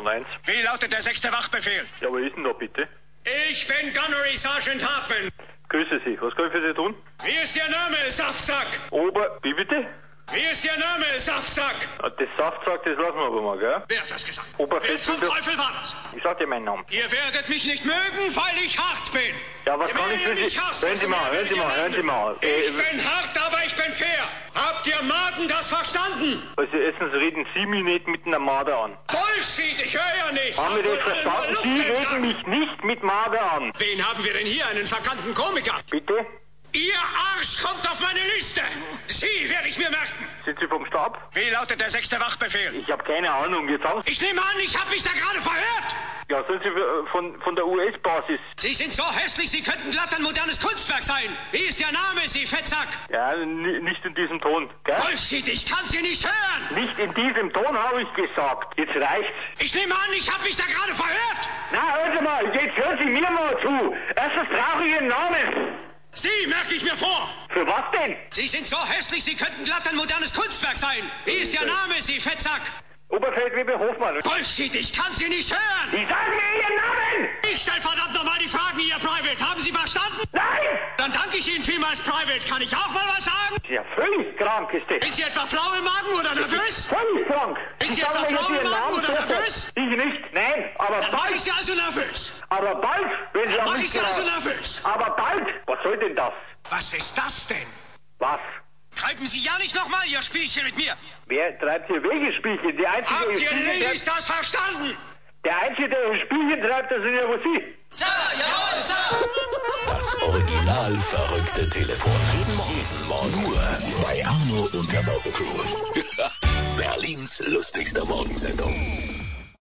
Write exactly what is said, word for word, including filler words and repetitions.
eins. Wie lautet der sechste Wachbefehl? Ja, wer ist denn da bitte? Ich bin Gunnery Sergeant Hartman. Grüße Sie, was kann ich für Sie tun? Wie ist Ihr Name, Saftsack? Ober... Wie bitte? Wie ist Ihr Name, Saftsack? Ah, das Saftsack, das lassen wir aber mal, gell? Wer hat das gesagt? Oberfeld- Wer zum Teufel war das? Ich sag dir meinen Namen. Ihr werdet mich nicht mögen, weil ich hart bin. Ja, was Je kann mehr ich ihr für mich Sie... hasst, Hören desto Sie mal, mehr hören Sie werdet ihr mal, hören Sie mal. Ich Äh, bin hart, aber ich bin fair. Habt ihr Maden das verstanden? Also erstens reden Sie mich nicht mit einer Marder an. Bullshit, ich höre ja nichts. Haben wir Habt das wohl alle nur verstanden? Luft Sie im reden Sack. mich nicht mit Marder an. Wen haben wir denn hier? Einen verkannten Komiker? Bitte? Ihr Arsch kommt auf meine Liste. Sie werde ich mir merken. Sind Sie vom Stab? Wie lautet der sechste Wachbefehl? Ich habe keine Ahnung, jetzt sagen Sie... Ich nehme an, ich habe mich da gerade verhört. Ja, sind Sie äh, von, von der U S-Basis? Sie sind so hässlich, Sie könnten glatt ein modernes Kunstwerk sein. Wie ist Ihr Name, Sie Fettsack? Ja, n- nicht in diesem Ton, gell? Bullshit, ich kann Sie nicht hören. Nicht in diesem Ton, habe ich gesagt. Jetzt reicht's. Ich nehme an, ich habe mich da gerade verhört. Na, hören Sie mal, jetzt hören Sie mir mal zu. Erstens brauche ich Ihren Namen. Sie merke ich mir vor. Für was denn? Sie sind so hässlich, Sie könnten glatt ein modernes Kunstwerk sein. Wie ist Ihr Name, Sie Fettsack? Oberfeldwebel Hofmann. Bullshit, ich kann Sie nicht hören. Sie sagen mir Ihren Namen! Ich stell verdammt nochmal die Fragen, Ihr Private. Haben Sie verstanden? Nein! Dann danke ich Ihnen vielmals, Private. Kann ich auch mal was sagen? Ja, völlig krank ist das. Sind Sie etwa flau im Magen oder nervös? Völlig krank. Ist Sie Sie sagen etwa mir jetzt flau im Ihren Magen Namen oder zuerst. nervös? Ich nicht, nein. Aber Dann war bald, ich Sie also nervös. aber bald, wenn Sie Dann auf war mich ich Sie also geraten. nervös. Aber bald. Was soll denn das? Was ist das denn? Was? Treiben Sie ja nicht nochmal Ihr Spielchen mit mir. Wer treibt hier Wegespielchen? Der Einzige, Habt der ihr Spielchen Ladies treibt, das verstanden? der Einzige, der hier Spielchen treibt, das sind ja wohl Sie. Sir, jawohl, Sir. Das Original verrückte Telefon. Jeden Morgen, jeden Morgen nur bei Arno und der Morgencrew. Berlins lustigster Morgensendung.